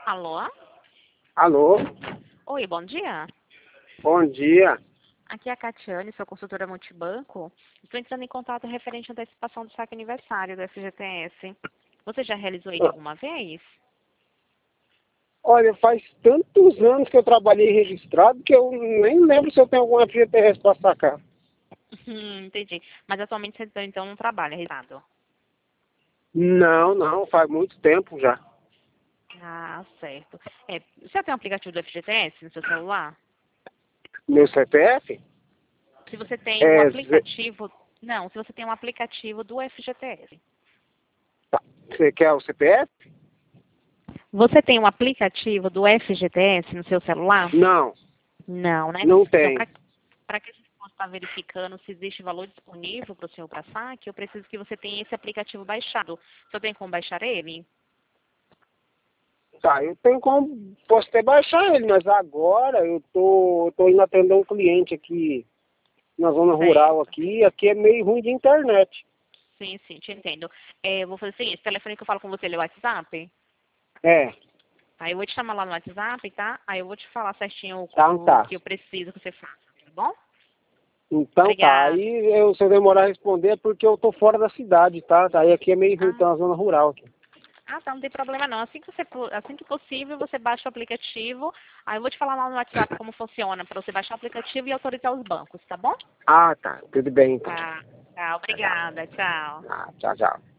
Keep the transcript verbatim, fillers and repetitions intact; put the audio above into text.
Alô? Alô, Oi, bom dia. bom dia. Aqui é a Catiane, sou consultora multibanco. Estou entrando em contato referente à antecipação do saque aniversário do F G T S. Você já realizou ele Ah, alguma vez? Olha, faz tantos anos que eu trabalhei registrado que eu nem lembro se eu tenho algum F G T S para sacar. Hum, entendi. Mas atualmente você então não trabalha, registrado. Não, não, faz muito tempo já. Ah, certo. É, você tem um aplicativo do F G T S no seu celular? Meu C P F Se você tem um é... ze- aplicativo... Não, se você tem um aplicativo do F G T S. tá, Você quer o C P F? Você tem um aplicativo do F G T S no seu celular? Não, Não, né? não Então, tem. para que a gente possa estar verificando se existe valor disponível para o senhor para saque, eu preciso que você tenha esse aplicativo baixado. O senhor tem como baixar ele? Tá, eu tenho como... Posso até baixar ele, mas agora eu tô, eu tô indo atender um cliente aqui na zona rural Certo. aqui. Aqui é meio ruim de internet. Sim, sim, te entendo. É, eu vou fazer o seguinte, esse telefone que eu falo com você, ele é o WhatsApp? É, Aí eu vou te chamar lá no WhatsApp, tá? Aí eu vou te falar certinho tá, o, o tá. que eu preciso que você faça, tá bom? Então tá, Obrigada. aí eu, se eu demorar a responder é porque eu tô fora da cidade, tá? Aí aqui é meio ruim, Ah, tá uma zona rural aqui. ah, tá, não tem problema não. Assim que, você, pu- assim que possível, você baixa o aplicativo. Aí eu vou te falar lá no WhatsApp como funciona, para você baixar o aplicativo e autorizar os bancos, tá bom? Ah, tá, tudo bem então. Tá, tá, Tá, tá. obrigada, tchau. Ah, tchau, tchau.